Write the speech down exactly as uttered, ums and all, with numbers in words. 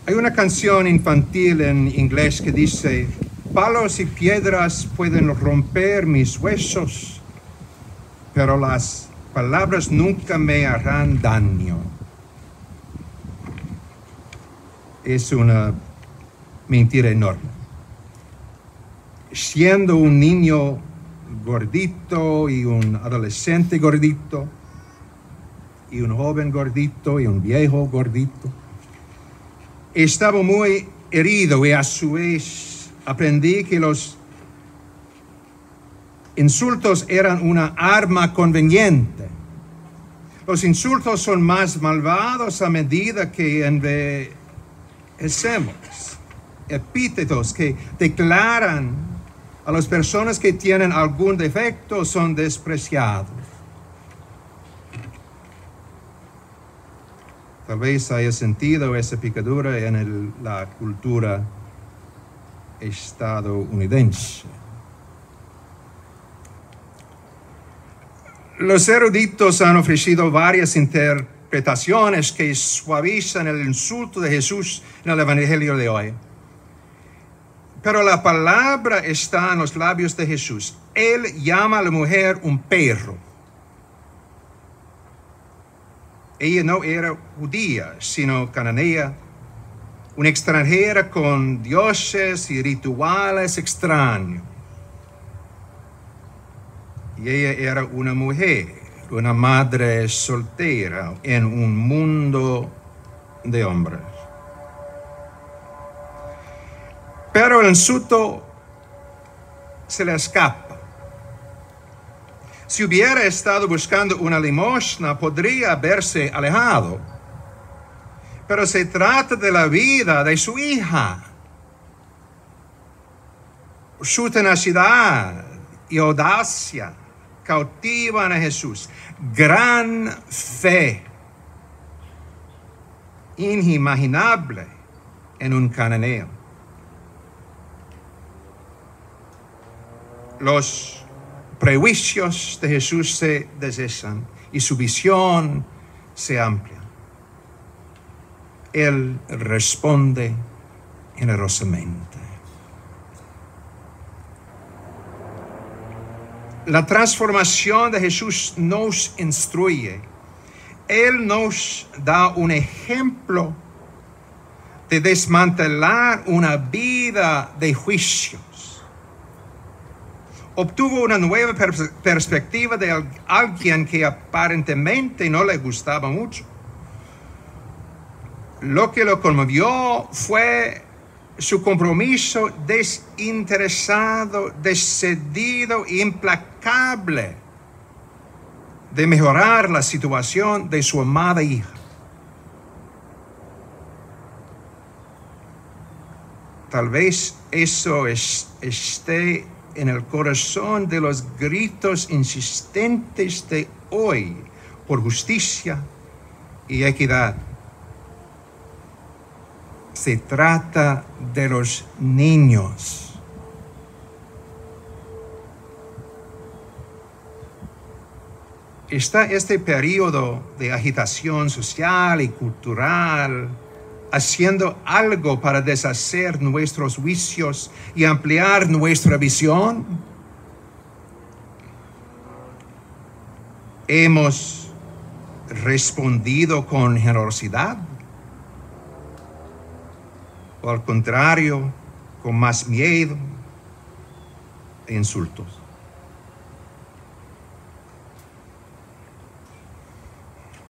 Hay una canción infantil en inglés que dice: palos y piedras pueden romper mis huesos, pero las palabras nunca me harán daño. Es una mentira enorme. Siendo un niño gordito y un adolescente gordito, y un joven gordito y un viejo gordito, estaba muy herido y a su vez aprendí que los insultos eran una arma conveniente. Los insultos son más malvados a medida que envejecemos. Epítetos que declaran a las personas que tienen algún defecto son despreciados. Tal vez haya sentido esa picadura en el, la cultura estadounidense. Los eruditos han ofrecido varias interpretaciones que suavizan el insulto de Jesús en el Evangelio de hoy. Pero la palabra está en los labios de Jesús. Él llama a la mujer un perro. Ella no era judía, sino cananea, una extranjera con dioses y rituales extraños. Y ella era una mujer, una madre soltera en un mundo de hombres. Pero el insulto se le escapa. Si hubiera estado buscando una limosna, podría haberse alejado. Pero se trata de la vida de su hija. Su tenacidad y audacia cautivan a Jesús. Gran fe, inimaginable en un cananeo. Los prejuicios de Jesús se desechan y su visión se amplia. Él responde generosamente. La transformación de Jesús nos instruye. Él nos da un ejemplo de desmantelar una vida de juicios. Obtuvo una nueva pers- perspectiva de al- alguien que aparentemente no le gustaba mucho. Lo que lo conmovió fue su compromiso desinteresado, decidido e implacable de mejorar la situación de su amada hija. Tal vez eso es, esté en el corazón de los gritos insistentes de hoy por justicia y equidad. Se trata de los niños. Está este periodo de agitación social y cultural haciendo algo para deshacer nuestros juicios y ampliar nuestra visión. Hemos respondido con generosidad, o al contrario, con más miedo e insultos.